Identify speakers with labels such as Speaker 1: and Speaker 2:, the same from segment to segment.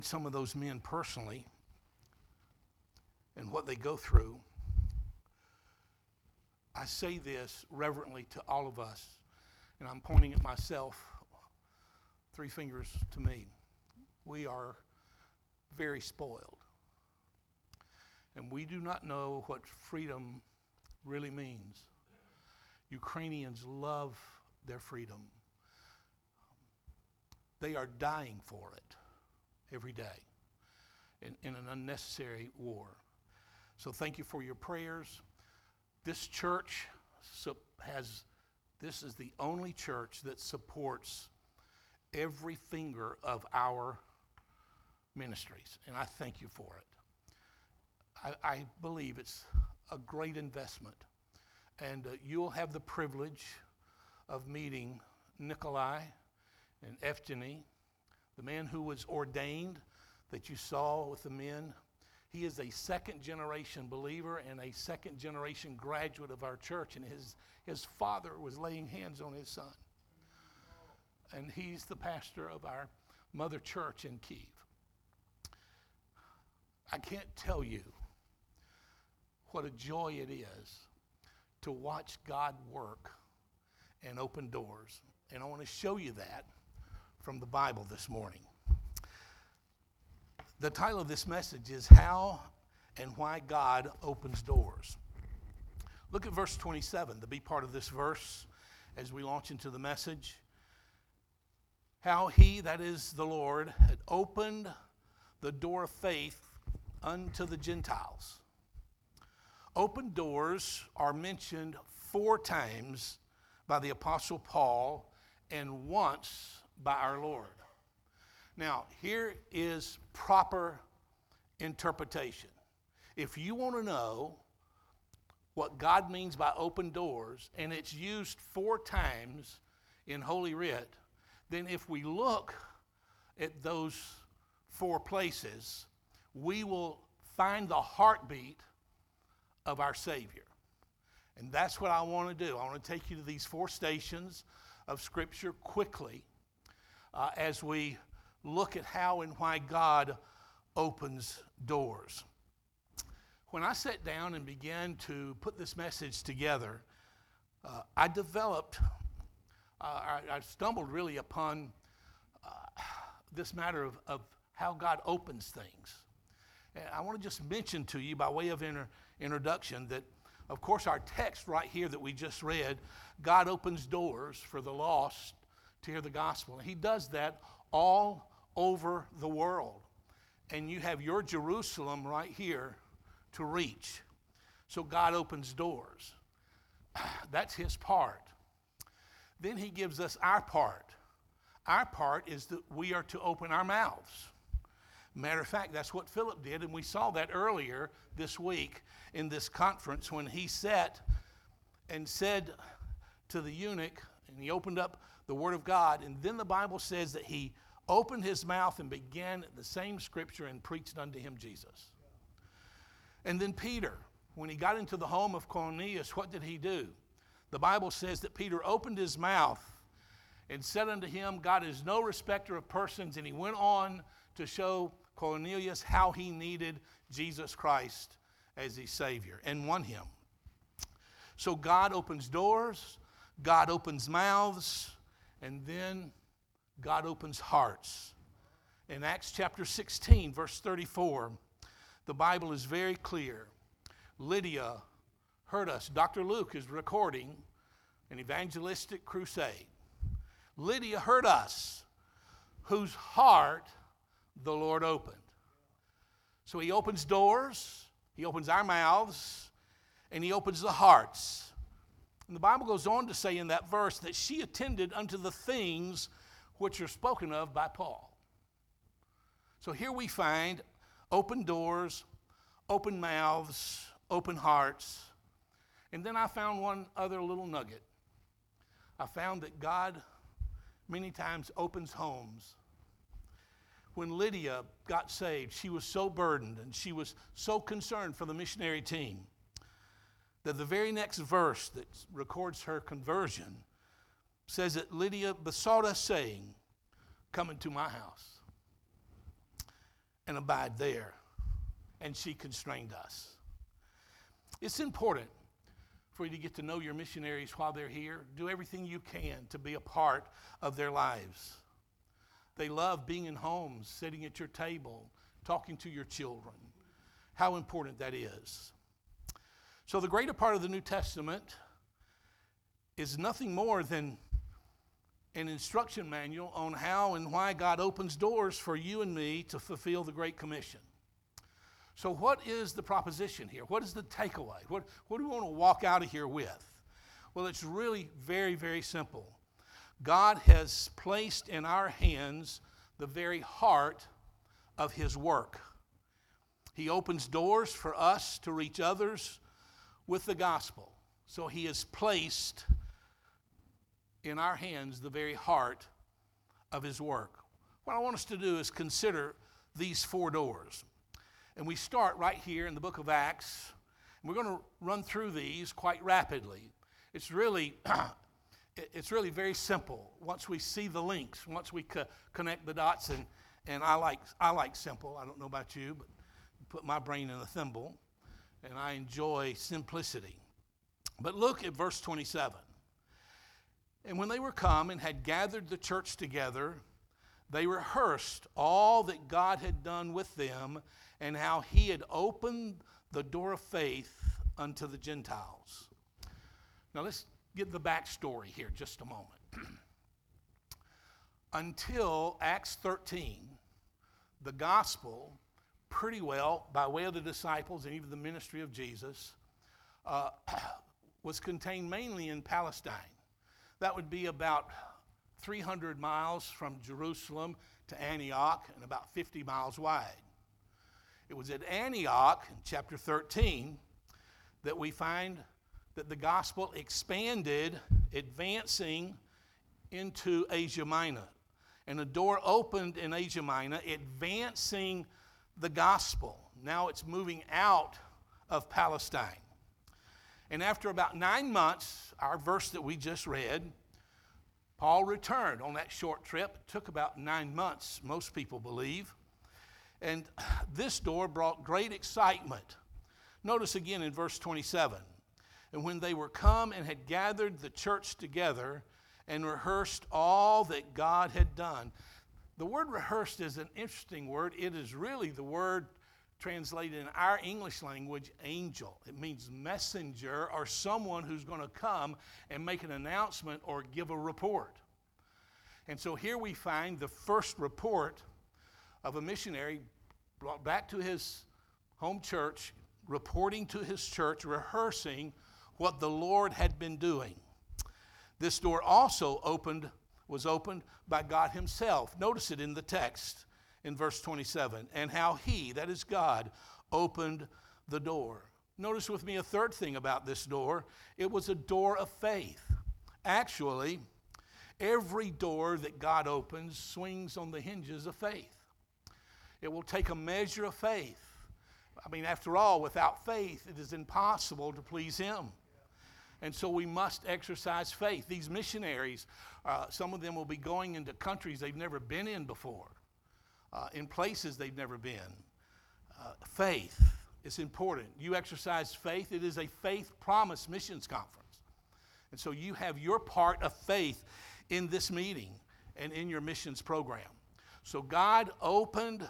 Speaker 1: some of those men personally and what they go through. I say this reverently to all of us, and I'm pointing at myself, 3 fingers to me. We are very spoiled, and we do not know what freedom really means. Ukrainians love their freedom. They are dying for it every day in an unnecessary war. So thank you for your prayers. This church this is the only church that supports every finger of our ministries, and I thank you for it. I believe it's a great investment, and you'll have the privilege of meeting Nikolai and Evgeny, the man who was ordained that you saw with the men. He is a second-generation believer and a second-generation graduate of our church, and his father was laying hands on his son. And he's the pastor of our mother church in Kyiv. I can't tell you what a joy it is to watch God work and open doors. And I want to show you that from the Bible this morning. The title of this message is How and Why God Opens Doors. Look at verse 27, the B part of this verse as we launch into the message. How he, that is the Lord, had opened the door of faith unto the Gentiles. Open doors are mentioned 4 times by the Apostle Paul and once by our Lord. Now, here is proper interpretation. If you want to know what God means by open doors, and it's used 4 times in Holy Writ, then if we look at those 4 places, we will find the heartbeat of our Savior. And that's what I want to do. I want to take you to these 4 stations of Scripture quickly as we look at how and why God opens doors. When I sat down and began to put this message together, I stumbled really upon this matter of how God opens things. And I want to just mention to you by way of introduction that, of course, our text right here that we just read, God opens doors for the lost to hear the gospel. And he does that all over the world. And you have your Jerusalem right here to reach. So God opens doors. That's his part. Then he gives us our part. Our part is that we are to open our mouths. Matter of fact, that's what Philip did, and we saw that earlier this week in this conference when he sat and said to the eunuch, and he opened up the Word of God, and then the Bible says that he opened his mouth and began the same scripture and preached unto him Jesus. And then Peter, when he got into the home of Cornelius, what did he do? The Bible says that Peter opened his mouth and said unto him, God is no respecter of persons, and he went on to show Cornelius how he needed Jesus Christ as his Savior and won him. So God opens doors, God opens mouths, and then God opens hearts. In Acts chapter 16, verse 34, the Bible is very clear. Lydia heard us. Dr. Luke is recording an evangelistic crusade. Lydia heard us, whose heart the Lord opened. So he opens doors, he opens our mouths, and he opens the hearts. And the Bible goes on to say in that verse that she attended unto the things which are spoken of by Paul. So here we find open doors, open mouths, open hearts. And then I found one other little nugget. I found that God many times opens homes. When Lydia got saved, she was so burdened and she was so concerned for the missionary team that the very next verse that records her conversion says that Lydia besought us, saying, come into my house. and abide there. And she constrained us. It's important for you to get to know your missionaries while they're here. Do everything you can to be a part of their lives. They love being in homes, sitting at your table, talking to your children. How important that is. So the greater part of the New Testament is nothing more than an instruction manual on how and why God opens doors for you and me to fulfill the Great Commission. So what is the proposition here? What is the takeaway? What do we want to walk out of here with? Well, it's really very, very simple. God has placed in our hands the very heart of His work. He opens doors for us to reach others with the gospel. So He has placed in our hands the very heart of His work. What I want us to do is consider these 4 doors. And we start right here in the book of Acts. And we're going to run through these quite rapidly. It's really very simple once we see the links, once we connect the dots. And I like simple. I don't know about you, but put my brain in a thimble. And I enjoy simplicity. But look at verse 27. And when they were come and had gathered the church together, they rehearsed all that God had done with them and how He had opened the door of faith unto the Gentiles. Now let's get the backstory here just a moment. Until Acts 13, the gospel, pretty well, by way of the disciples and even the ministry of Jesus, was contained mainly in Palestine. That would be about 300 miles from Jerusalem to Antioch and about 50 miles wide. It was at Antioch in chapter 13 that we find that the gospel expanded, advancing into Asia Minor. And a door opened in Asia Minor, advancing the gospel. Now it's moving out of Palestine. And after about 9 months, our verse that we just read, Paul returned on that short trip. It took about 9 months, most people believe. And this door brought great excitement. Notice again in verse 27. And when they were come and had gathered the church together and rehearsed all that God had done. The word rehearsed is an interesting word. It is really the word translated in our English language, angel. It means messenger or someone who's going to come and make an announcement or give a report. And so here we find the first report of a missionary brought back to his home church, reporting to his church, rehearsing what the Lord had been doing. This door also was opened by God Himself. Notice it in the text in verse 27. And how He, that is God, opened the door. Notice with me a third thing about this door. It was a door of faith. Actually, every door that God opens swings on the hinges of faith. It will take a measure of faith. I mean, after all, without faith, it is impossible to please Him. And so we must exercise faith. These missionaries, some of them will be going into countries they've never been in before, in places they've never been. Faith is important. You exercise faith. It is a faith promise missions conference. And so you have your part of faith in this meeting and in your missions program. So God opened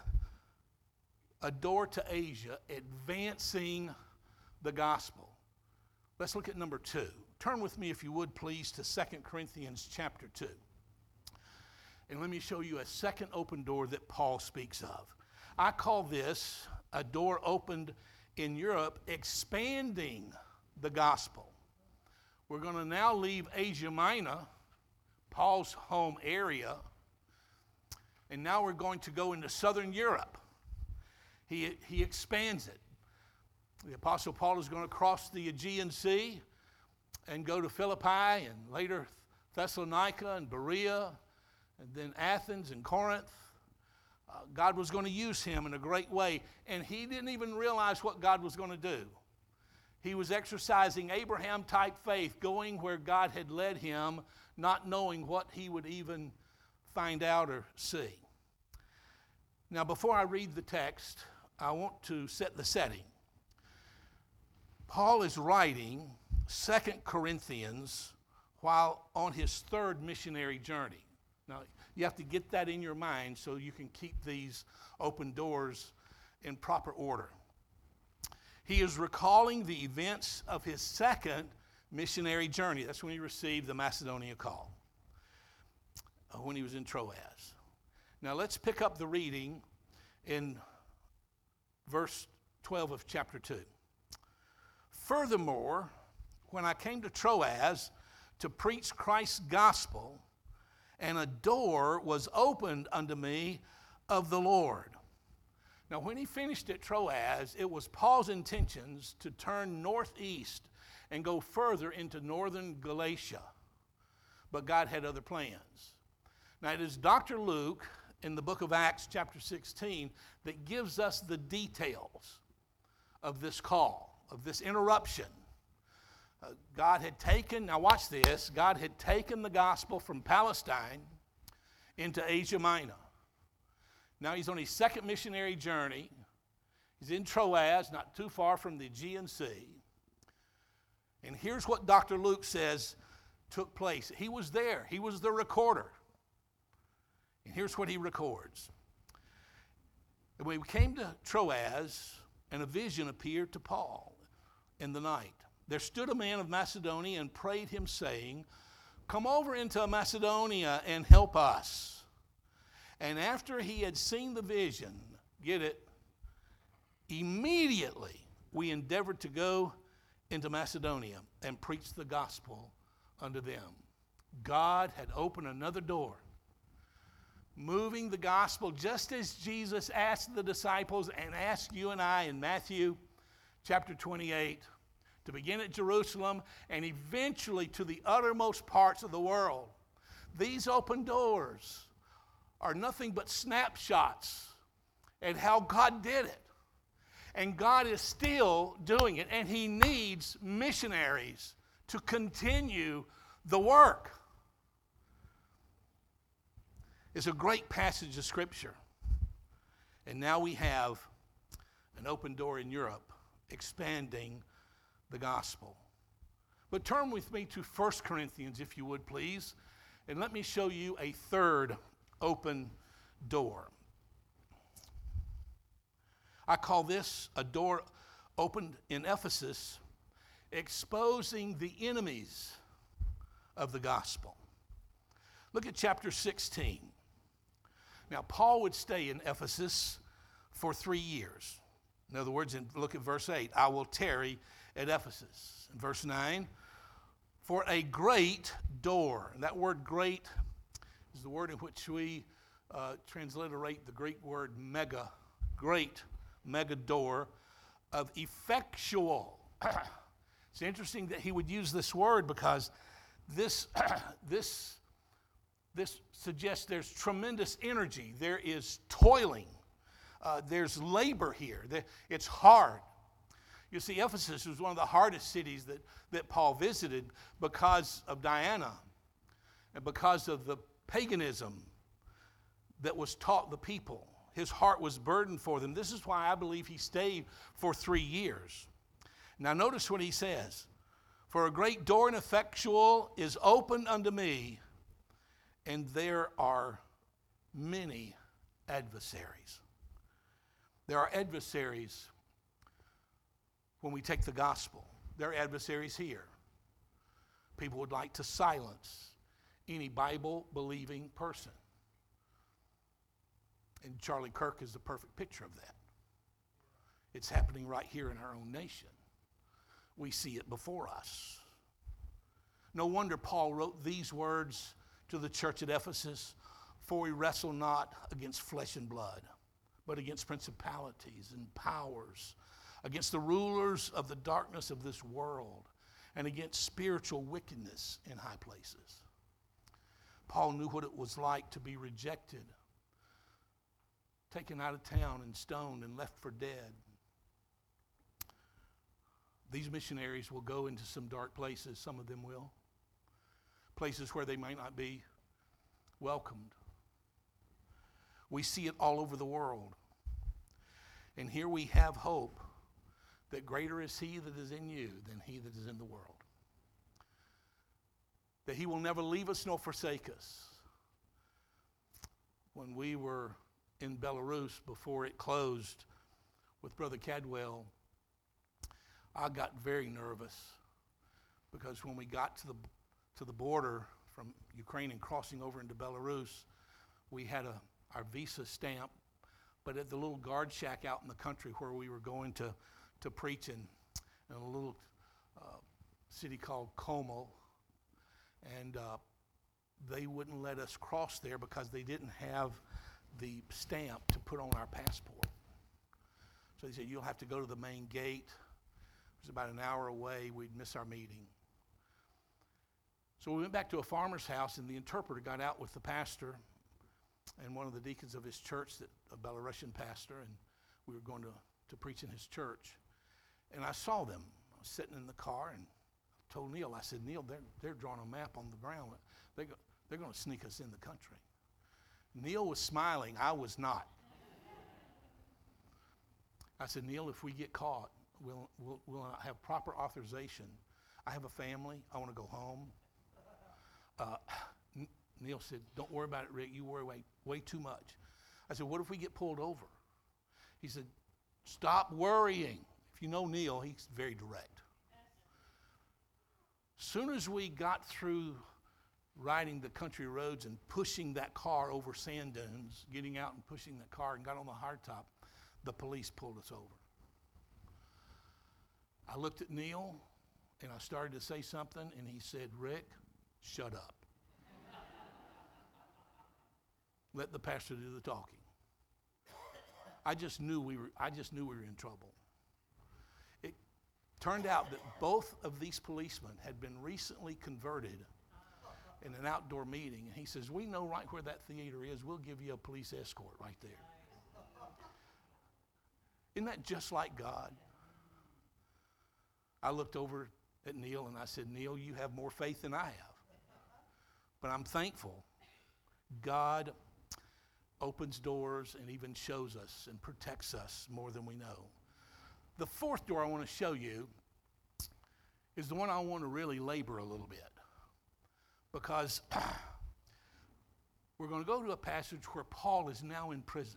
Speaker 1: a door to Asia, advancing the gospel. Let's look at number 2. Turn with me, if you would, please, to 2 Corinthians chapter 2. And let me show you a second open door that Paul speaks of. I call this a door opened in Europe, expanding the gospel. We're going to now leave Asia Minor, Paul's home area, and now we're going to go into southern Europe. He expands it. The Apostle Paul is going to cross the Aegean Sea and go to Philippi and later Thessalonica and Berea and then Athens and Corinth. God was going to use him in a great way, and he didn't even realize what God was going to do. He was exercising Abraham-type faith, going where God had led him, not knowing what he would even find out or see. Now, before I read the text, I want to set the setting. Paul is writing 2 Corinthians while on his third missionary journey. Now, you have to get that in your mind so you can keep these open doors in proper order. He is recalling the events of his second missionary journey. That's when he received the Macedonia call, when he was in Troas. Now, let's pick up the reading in verse 12 of chapter 2. Furthermore, when I came to Troas to preach Christ's gospel, and a door was opened unto me of the Lord. Now, when he finished at Troas, it was Paul's intentions to turn northeast and go further into northern Galatia. But God had other plans. Now, it is Dr. Luke in the book of Acts, chapter 16, that gives us the details of this call, of this interruption. God had taken, now watch this, God had taken the gospel from Palestine into Asia Minor. Now he's on his second missionary journey. He's in Troas, not too far from the Aegean Sea. And here's what Dr. Luke says took place. He was there. He was the recorder. And here's what he records. When we came to Troas, and a vision appeared to Paul in the night. There stood a man of Macedonia and prayed him, saying, "Come over into Macedonia and help us." And after he had seen the vision, get it, immediately we endeavored to go into Macedonia and preach the gospel unto them. God had opened another door, moving the gospel just as Jesus asked the disciples and asked you and I in Matthew chapter 28 to begin at Jerusalem and eventually to the uttermost parts of the world. These open doors are nothing but snapshots at how God did it. And God is still doing it, and he needs missionaries to continue the work. It's a great passage of Scripture. And now we have an open door in Europe, expanding the gospel. But turn with me to 1 Corinthians, if you would, please, and let me show you a third open door. I call this a door opened in Ephesus, exposing the enemies of the gospel. Look at chapter 16. Now, Paul would stay in Ephesus for 3 years. In other words, look at verse 8. I will tarry at Ephesus. In verse 9, for a great door. And that word great is the word in which we transliterate the Greek word mega. Great, mega door of effectual. It's interesting that he would use this word because this suggests there's tremendous energy. There is toiling. There's labor here. It's hard. You see, Ephesus was one of the hardest cities that Paul visited because of Diana and because of the paganism that was taught the people. His heart was burdened for them. This is why I believe he stayed for 3 years. Now notice what he says. For a great door and effectual is opened unto me, and there are many adversaries. There are adversaries when we take the gospel. There are adversaries here. People would like to silence any Bible-believing person. And Charlie Kirk is the perfect picture of that. It's happening right here in our own nation. We see it before us. No wonder Paul wrote these words to the church at Ephesus, for we wrestle not against flesh and blood, but against principalities and powers, against the rulers of the darkness of this world, and against spiritual wickedness in high places. Paul knew what it was like to be rejected, taken out of town and stoned and left for dead. These missionaries will go into some dark places, some of them will. Places where they might not be welcomed. We see it all over the world. And here we have hope that greater is He that is in you than he that is in the world. That He will never leave us nor forsake us. When we were in Belarus before it closed with Brother Cadwell, I got very nervous because when we got to the border from Ukraine and crossing over into Belarus, we had our visa stamp, but at the little guard shack out in the country where we were going to preach in a little city called Como, and they wouldn't let us cross there because they didn't have the stamp to put on our passport. So they said, you'll have to go to the main gate. It was about an hour away. We'd miss our meeting. So we went back to a farmer's house, and the interpreter got out with the pastor and one of the deacons of his church, a Belarusian pastor, and we were going to preach in his church. And I saw them. I was sitting in the car and told Neil, I said, Neil, they're drawing a map on the ground. They're going to sneak us in the country. Neil was smiling. I was not. I said, Neil, if we get caught, we'll have proper authorization. I have a family. I want to go home. Neil said, don't worry about it, Rick. You worry way too much. I said, what if we get pulled over? He said, stop worrying. If you know Neil, he's very direct. Soon as we got through riding the country roads and pushing that car over sand dunes, getting out and pushing that car and got on the hardtop, the police pulled us over. I looked at Neil and I started to say something, and he said, Rick, shut up. Let the pastor do the talking. I just knew we were in trouble. It turned out that both of these policemen had been recently converted in an outdoor meeting, and he says, we know right where that theater is. We'll give you a police escort right there. Isn't that just like God? I looked over at Neil and I said, Neil, you have more faith than I have. But I'm thankful God opens doors and even shows us and protects us more than we know. The fourth door I want to show you is the one I want to really labor a little bit, because we're going to go to a passage where Paul is now in prison.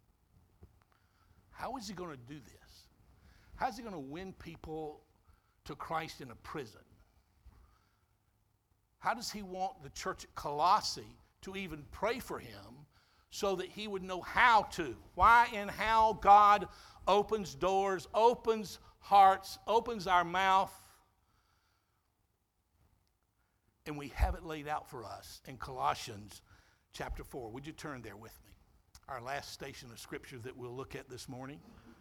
Speaker 1: How is he going to do this? How is he going to win people to Christ in a prison? How does he want the church at Colossae to even pray for him so that he would know how to? Why and how God opens doors, opens hearts, opens our mouth. And we have it laid out for us in Colossians chapter 4. Would you turn there with me? Our last station of Scripture that we'll look at this morning.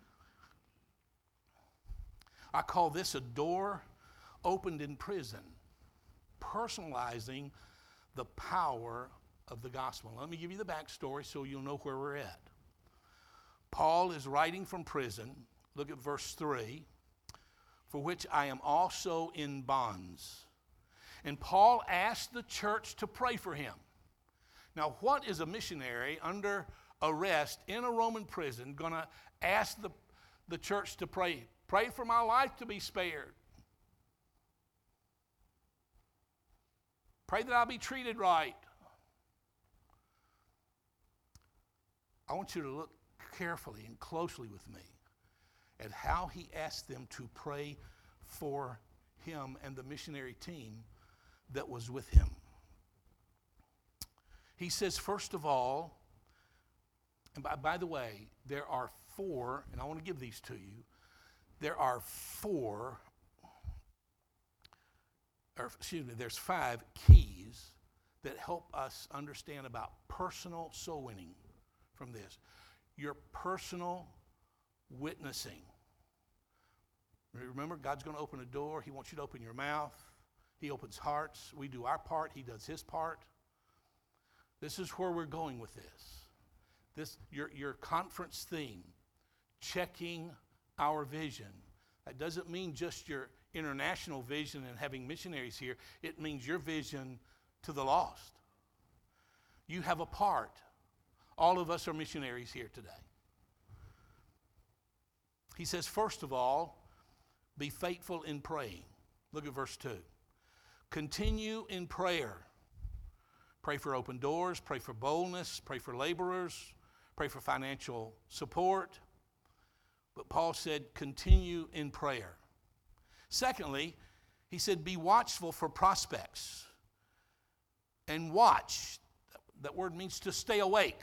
Speaker 1: I call this a door opened in prison, personalizing the power of the gospel. Let me give you the backstory so you'll know where we're at. Paul is writing from prison. Look at verse 3. For which I am also in bonds. And Paul asked the church to pray for him. Now, what is a missionary under arrest in a Roman prison going to ask the church to pray? Pray for my life to be spared. Pray that I'll be treated right. I want you to look carefully and closely with me at how he asked them to pray for him and the missionary team that was with him. He says, first of all, and by the way, there are four, and I want to give these to you. There's 5 keys that help us understand about personal soul winning from this. Your personal witnessing. Remember, God's going to open a door. He wants you to open your mouth. He opens hearts. We do our part. He does his part. This is where we're going with this. Your conference theme, checking our vision. That doesn't mean just your international vision and having missionaries here. It means your vision to the lost. You have a part. All of us are missionaries here today. He says, first of all, be faithful in praying. Look at verse 2. Continue in prayer. Pray for open doors, pray for boldness, pray for laborers, pray for financial support. But Paul said, continue in prayer. Secondly, he said, be watchful for prospects. And watch, that word means to stay awake,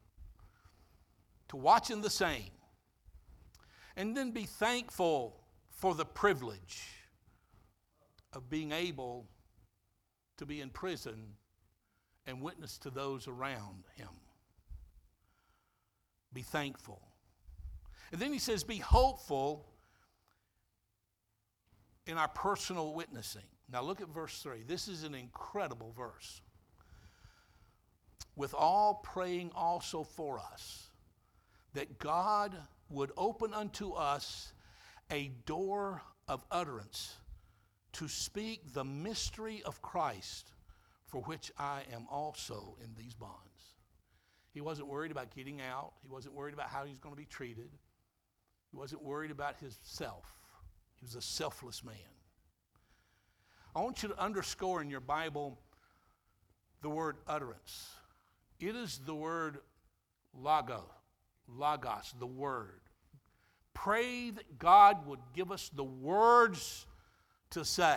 Speaker 1: to watch in the same. And then be thankful for the privilege of being able to be in prison and witness to those around him. Be thankful. And then he says, be hopeful in our personal witnessing. Now look at verse 3. This is an incredible verse. With all praying also for us, that God would open unto us a door of utterance to speak the mystery of Christ, for which I am also in these bonds. He wasn't worried about getting out. He wasn't worried about how he was going to be treated. He wasn't worried about himself. He was a selfless man. I want you to underscore in your Bible the word utterance. It is the word logos, the word. Pray that God would give us the words to say,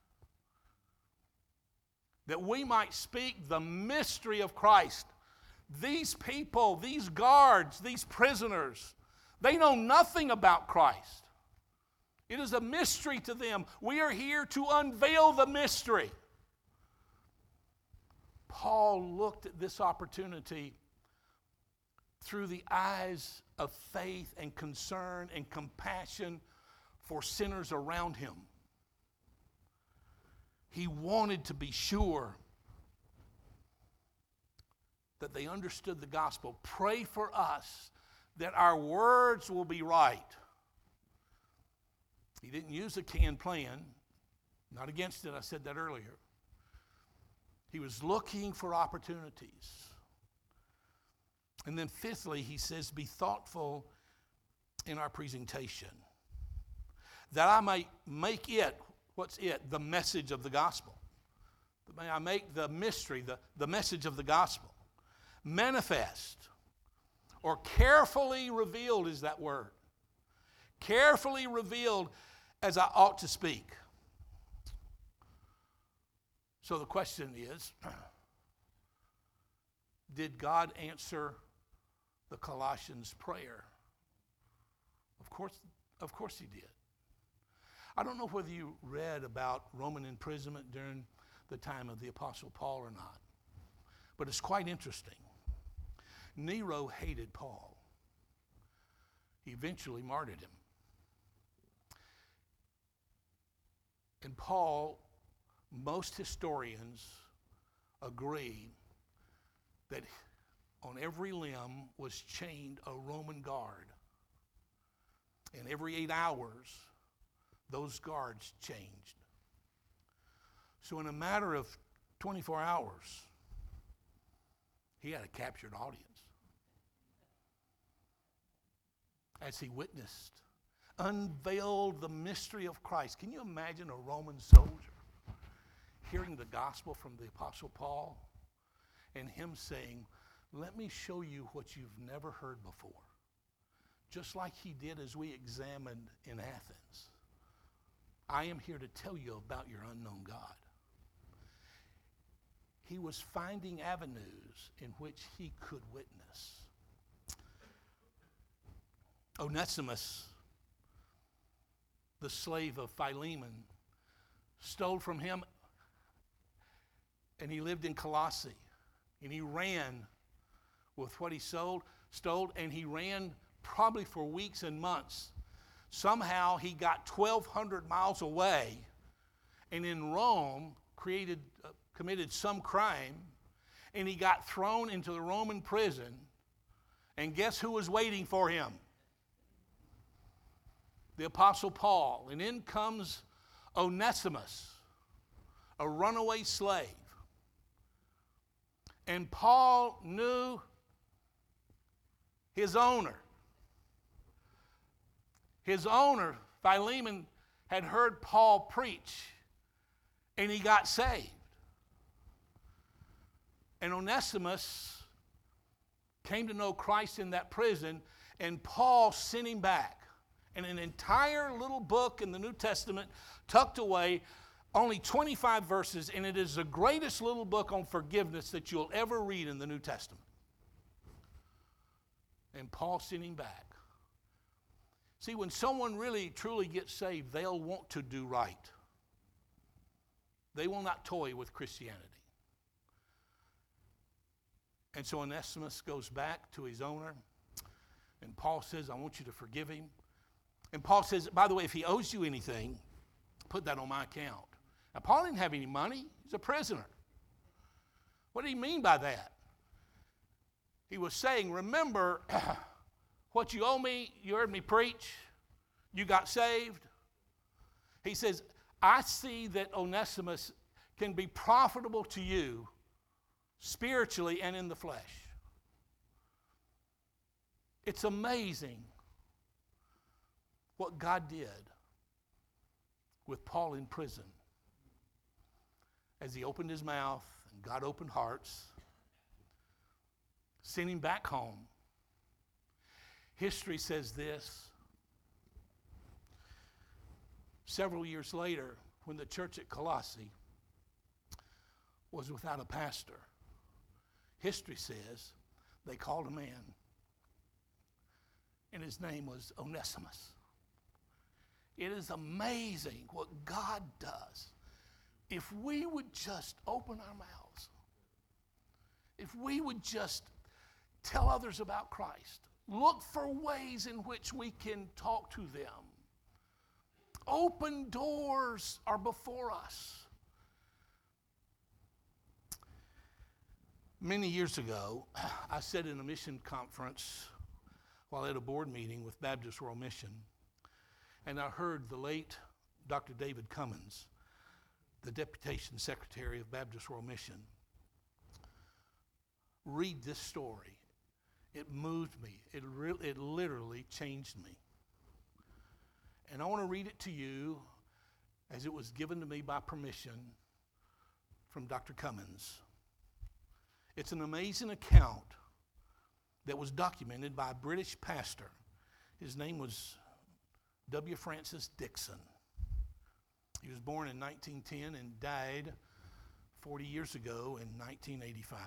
Speaker 1: that we might speak the mystery of Christ. These people, these guards, these prisoners, they know nothing about Christ. It is a mystery to them. We are here to unveil the mystery. Paul looked at this opportunity through the eyes of faith and concern and compassion for sinners around him. He wanted to be sure that they understood the gospel. Pray for us that our words will be right. He didn't use a canned plan. Not against it, I said that earlier. He was looking for opportunities. And then fifthly, he says, be thoughtful in our presentation, that I may make it, what's it? The message of the gospel. May I make the mystery, the message of the gospel, manifest, or carefully revealed is that word. Carefully revealed as I ought to speak. So the question is, did God answer the Colossians' prayer? Of course he did. I don't know whether you read about Roman imprisonment during the time of the Apostle Paul or not, but it's quite interesting. Nero hated Paul. He eventually martyred him. And Paul, most historians agree that on every limb was chained a Roman guard. And every 8 hours, those guards changed. So in a matter of 24 hours, he had a captured audience. As he witnessed, unveiled the mystery of Christ. Can you imagine a Roman soldier hearing the gospel from the Apostle Paul and him saying, let me show you what you've never heard before. Just like he did as we examined in Athens. I am here to tell you about your unknown God. He was finding avenues in which he could witness. Onesimus, the slave of Philemon, stole from him, and he lived in Colossae. And he ran with what he stole, and he ran probably for weeks and months. Somehow he got 1,200 miles away, and in Rome committed some crime, and he got thrown into the Roman prison. And guess who was waiting for him? The Apostle Paul. And in comes Onesimus, a runaway slave. And Paul knew his owner. His owner, Philemon, had heard Paul preach, and he got saved. And Onesimus came to know Christ in that prison, and Paul sent him back. And an entire little book in the New Testament tucked away, only 25 verses, and it is the greatest little book on forgiveness that you'll ever read in the New Testament. And Paul sent him back. See, when someone really, truly gets saved, they'll want to do right. They will not toy with Christianity. And so Onesimus goes back to his owner, and Paul says, I want you to forgive him. And Paul says, by the way, if he owes you anything, put that on my account. Now, Paul didn't have any money. He's a prisoner. What did he mean by that? He was saying, remember what you owe me. You heard me preach. You got saved. He says, I see that Onesimus can be profitable to you spiritually and in the flesh. It's amazing what God did with Paul in prison as he opened his mouth and God opened hearts, sent him back home. History says this. Several years later, when the church at Colossae was without a pastor, history says they called a man, and his name was Onesimus. It is amazing what God does. If we would just open our mouths, if we would just tell others about Christ, look for ways in which we can talk to them. Open doors are before us. Many years ago, I sat in a mission conference while at a board meeting with Baptist World Mission, and I heard the late Dr. David Cummins, the Deputation Secretary of Baptist World Mission, read this story. It moved me. It literally changed me. And I want to read it to you as it was given to me by permission from Dr. Cummins. It's an amazing account that was documented by a British pastor. His name was W. Francis Dixon. He was born in 1910 and died 40 years ago in 1985.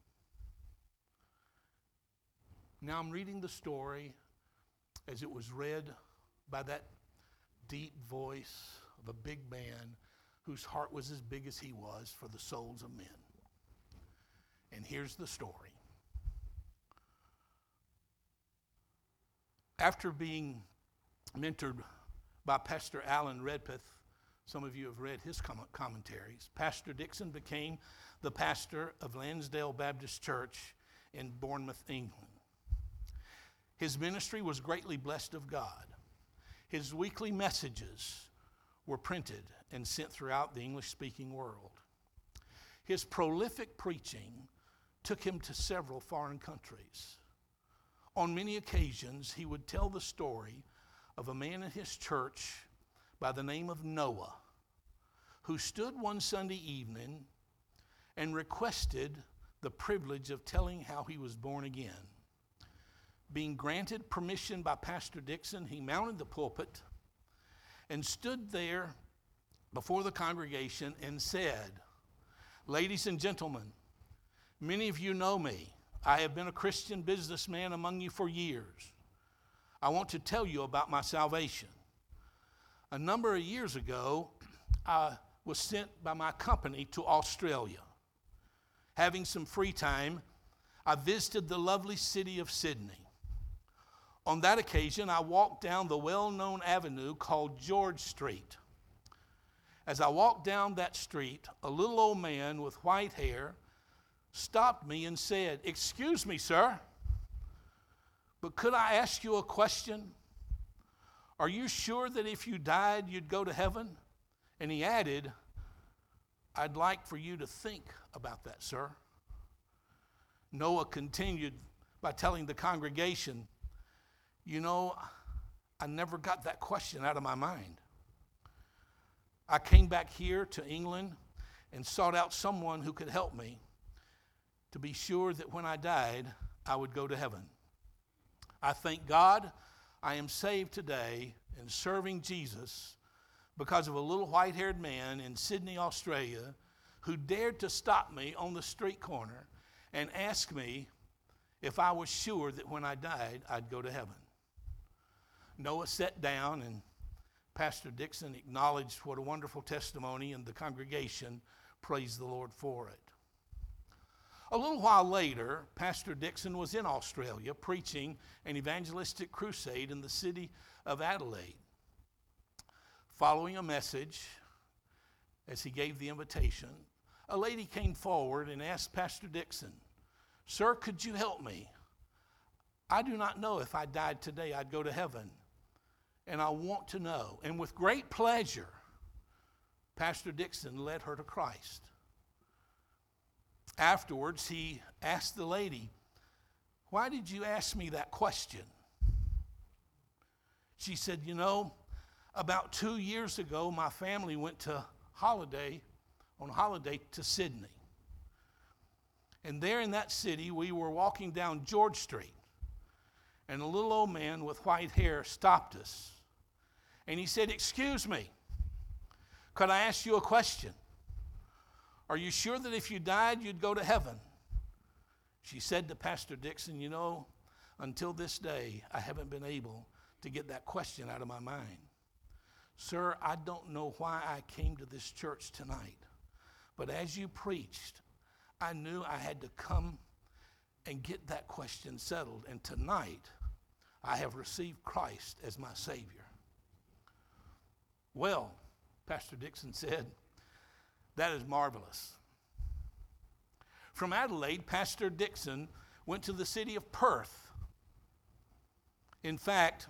Speaker 1: Now I'm reading the story as it was read by that deep voice of a big man whose heart was as big as he was for the souls of men. And here's the story. After being mentored by Pastor Alan Redpath, some of you have read his commentaries, Pastor Dixon became the pastor of Lansdale Baptist Church in Bournemouth, England. His ministry was greatly blessed of God. His weekly messages were printed and sent throughout the English-speaking world. His prolific preaching took him to several foreign countries. On many occasions, he would tell the story of a man in his church by the name of Noah, who stood one Sunday evening and requested the privilege of telling how he was born again. Being granted permission by Pastor Dixon, he mounted the pulpit and stood there before the congregation and said, "Ladies and gentlemen, many of you know me. I have been a Christian businessman among you for years. I want to tell you about my salvation. A number of years ago, I was sent by my company to Australia. Having some free time, I visited the lovely city of Sydney. On that occasion, I walked down the well-known avenue called George Street. As I walked down that street, a little old man with white hair stopped me and said, 'Excuse me, sir, but could I ask you a question? Are you sure that if you died, you'd go to heaven?' And he added, 'I'd like for you to think about that, sir.' Noah continued, by telling the congregation, you know, I never got that question out of my mind. I came back here to England and sought out someone who could help me to be sure that when I died, I would go to heaven. I thank God I am saved today and serving Jesus because of a little white-haired man in Sydney, Australia, who dared to stop me on the street corner and ask me if I was sure that when I died, I'd go to heaven. Noah sat down, and Pastor Dixon acknowledged what a wonderful testimony, and the congregation praised the Lord for it. A little while later, Pastor Dixon was in Australia preaching an evangelistic crusade in the city of Adelaide. Following a message, as he gave the invitation, a lady came forward and asked Pastor Dixon, "Sir, could you help me? I do not know if I died today I'd go to heaven, and I want to know." And with great pleasure, Pastor Dixon led her to Christ. Afterwards, he asked the lady, "Why did you ask me that question?" She said, "You know, about 2 years ago, my family went on holiday to Sydney. And there in that city, we were walking down George Street, and a little old man with white hair stopped us. And he said, 'Excuse me, could I ask you a question? Are you sure that if you died, you'd go to heaven?' She said to Pastor Dixon, 'You know, until this day, I haven't been able to get that question out of my mind. Sir, I don't know why I came to this church tonight, but as you preached, I knew I had to come and get that question settled. And tonight, I have received Christ as my Savior.' Well," Pastor Dixon said, "that is marvelous." From Adelaide, Pastor Dixon went to the city of Perth. In fact,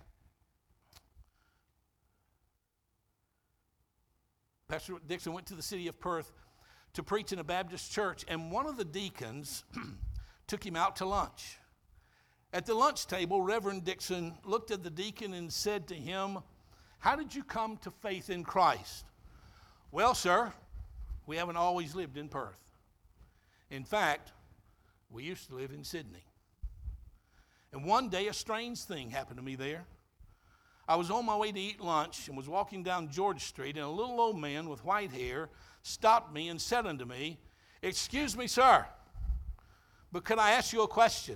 Speaker 1: Pastor Dixon went to the city of Perth to preach in a Baptist church, and one of the deacons took him out to lunch. At the lunch table, Reverend Dixon looked at the deacon and said to him, "How did you come to faith in Christ?" "Well, sir, we haven't always lived in Perth. In fact, we used to live in Sydney. And one day a strange thing happened to me there. I was on my way to eat lunch and was walking down George Street, and a little old man with white hair stopped me and said unto me, 'Excuse me, sir, but could I ask you a question?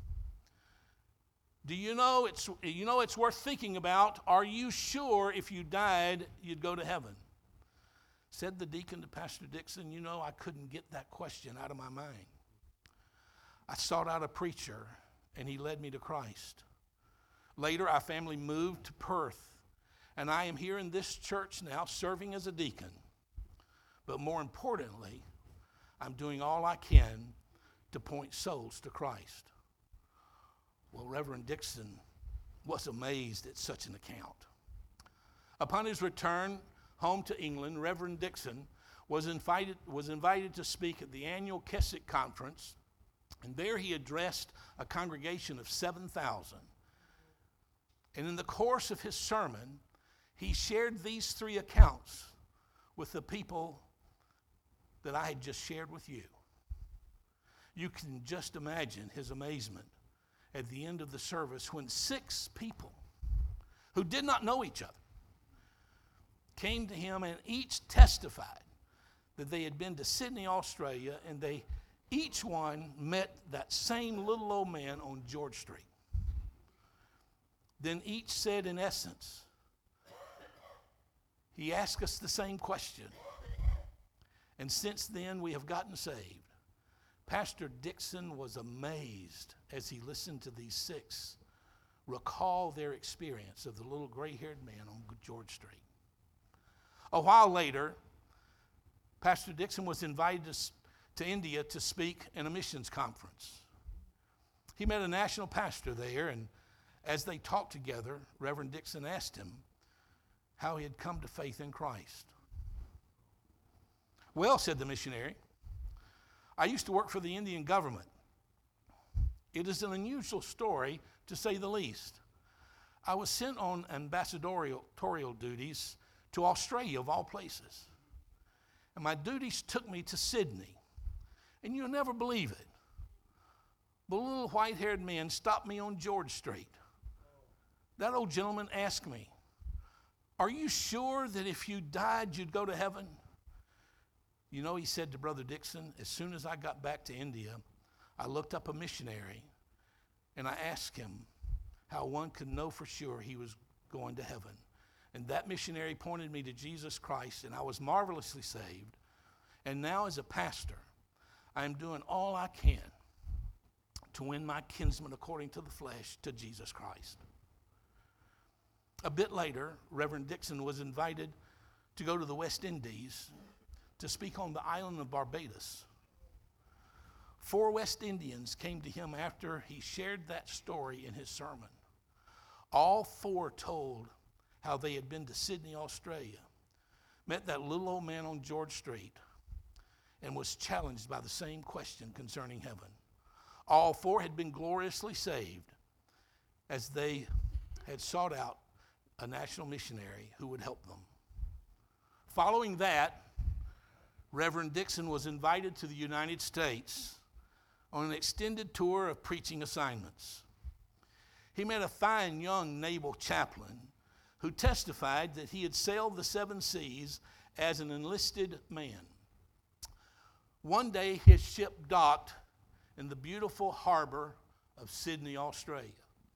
Speaker 1: Do you know it's worth thinking about? Are you sure if you died you'd go to heaven?' Said the deacon to Pastor Dixon, 'You know, I couldn't get that question out of my mind. I sought out a preacher, and he led me to Christ. Later, our family moved to Perth, and I am here in this church now serving as a deacon. But more importantly, I'm doing all I can to point souls to Christ.' Well, Reverend Dixon was amazed at such an account. Upon his return home to England, Reverend Dixon was invited to speak at the annual Keswick Conference, and there he addressed a congregation of 7,000. And in the course of his sermon, he shared these 3 accounts with the people that I had just shared with you. You can just imagine his amazement at the end of the service when 6 people who did not know each other came to him and each testified that they had been to Sydney, Australia, and they each one met that same little old man on George Street. Then each said, in essence, he asked us the same question. And since then, we have gotten saved. Pastor Dixon was amazed as he listened to these 6 recall their experience of the little gray-haired man on George Street. A while later, Pastor Dixon was invited to India to speak in a missions conference. He met a national pastor there, and as they talked together, Reverend Dixon asked him how he had come to faith in Christ. "Well," said the missionary, "I used to work for the Indian government. It is an unusual story, to say the least. I was sent on ambassadorial duties to Australia, of all places. And my duties took me to Sydney. And you'll never believe it. The little white-haired man stopped me on George Street. That old gentleman asked me, "Are you sure that if you died, you'd go to heaven?" You know, he said to Brother Dixon, as soon as I got back to India, I looked up a missionary and I asked him how one could know for sure he was going to heaven. And that missionary pointed me to Jesus Christ, and I was marvelously saved. And now as a pastor, I am doing all I can to win my kinsman according to the flesh to Jesus Christ. A bit later, Reverend Dixon was invited to go to the West Indies to speak on the island of Barbados. 4 West Indians came to him after he shared that story in his sermon. All 4 told how they had been to Sydney, Australia, met that little old man on George Street, and was challenged by the same question concerning heaven. All 4 had been gloriously saved as they had sought out a national missionary who would help them. Following that, Reverend Dixon was invited to the United States on an extended tour of preaching assignments. He met a fine young naval chaplain who testified that he had sailed the 7 seas as an enlisted man. One day, his ship docked in the beautiful harbor of Sydney, Australia.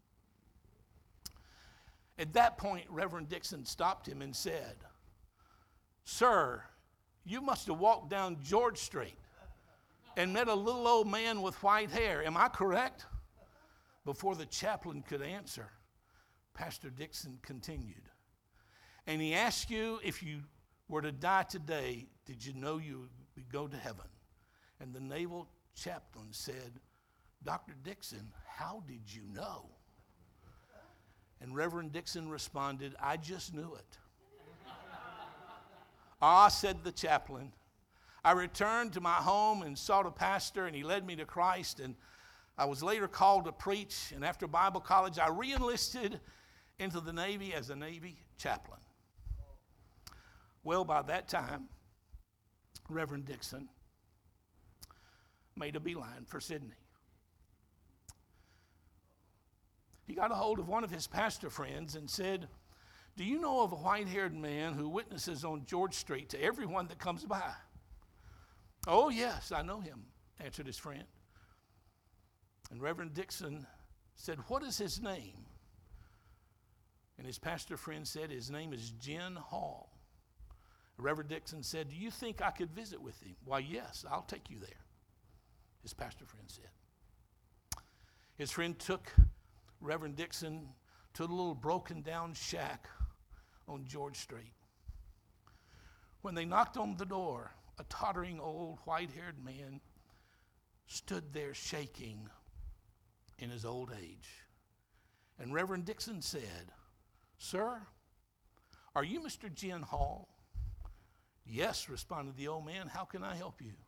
Speaker 1: At that point, Reverend Dixon stopped him and said, "Sir, you must have walked down George Street and met a little old man with white hair. Am I correct?" Before the chaplain could answer, Pastor Dixon continued, "And he asked you, if you were to die today, did you know you would go to heaven?" And the naval chaplain said, "Dr. Dixon, how did you know?" And Reverend Dixon responded, "I just knew it." "Ah," said the chaplain, "I returned to my home and sought a pastor, and he led me to Christ, and I was later called to preach, and after Bible college, I re-enlisted into the Navy as a Navy chaplain." Well, by that time, Reverend Dixon made a beeline for Sydney. He got a hold of one of his pastor friends and said, "Do you know of a white-haired man who witnesses on George Street to everyone that comes by?" "Oh, yes, I know him," answered his friend. And Reverend Dixon said, "What is his name?" And his pastor friend said, "His name is Jen Hall." Reverend Dixon said, "Do you think I could visit with him?" "Why, yes, I'll take you there," his pastor friend said. His friend took Reverend Dixon to a little broken down shack on George Street. When they knocked on the door, a tottering old white-haired man stood there shaking in his old age. And Reverend Dixon said, "Sir, are you Mr. Jen Hall?" "Yes," responded the old man. "How can I help you?"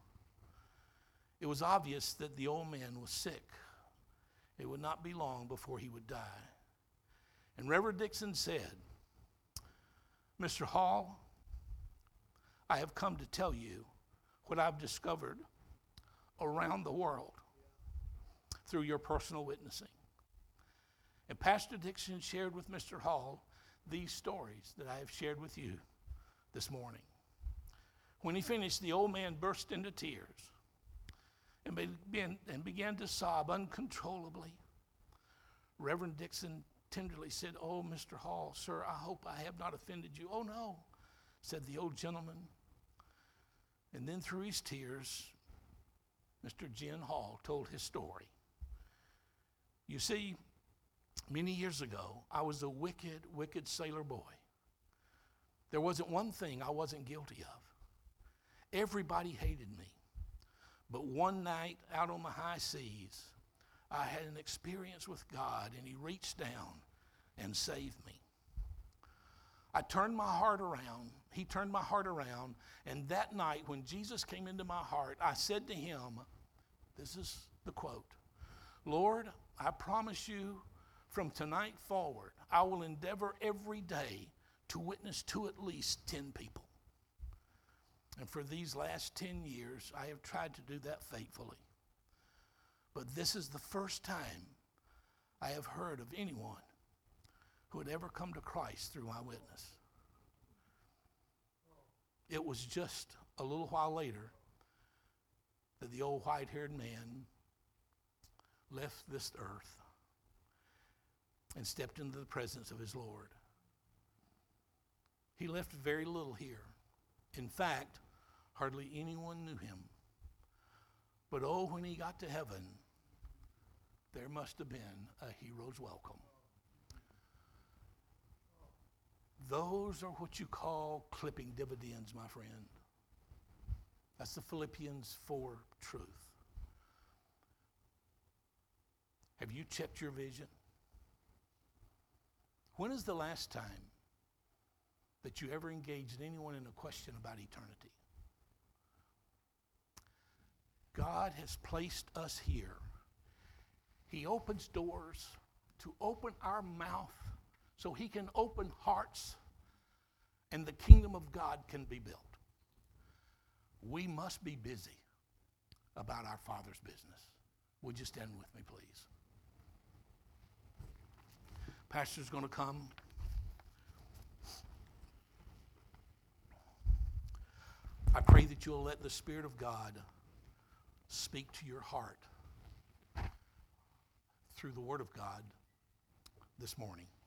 Speaker 1: It was obvious that the old man was sick. It would not be long before he would die. And Reverend Dixon said, "Mr. Hall, I have come to tell you what I've discovered around the world through your personal witnessing." And Pastor Dixon shared with Mr. Hall these stories that I have shared with you this morning. When he finished, the old man burst into tears and began to sob uncontrollably. Reverend Dixon tenderly said, "Oh, Mr. Hall, sir, I hope I have not offended you." "Oh, no," said the old gentleman. And then through his tears, Mr. Jen Hall told his story. "You see, many years ago, I was a wicked, wicked sailor boy. There wasn't one thing I wasn't guilty of. Everybody hated me. But one night out on the high seas, I had an experience with God, and he reached down and saved me. I turned my heart around. He turned my heart around. And that night when Jesus came into my heart, I said to him," this is the quote, Lord, I promise you from tonight forward, I will endeavor every day to witness to at least 10 people. And for these last 10 years, I have tried to do that faithfully. But this is the first time I have heard of anyone who had ever come to Christ through my witness. It was just a little while later that the old white-haired man left this earth and stepped into the presence of his Lord. He left very little here. In fact, hardly anyone knew him. But oh, when he got to heaven, there must have been a hero's welcome. Those are what you call clipping dividends, my friend. That's the Philippians 4 truth. Have you checked your vision? When is the last time that you ever engaged anyone in a question about eternity? God has placed us here. He opens doors to open our mouth so he can open hearts and the kingdom of God can be built. We must be busy about our Father's business. Would you stand with me, please? Pastor's going to come. I pray that you'll let the Spirit of God speak to your heart through the Word of God this morning.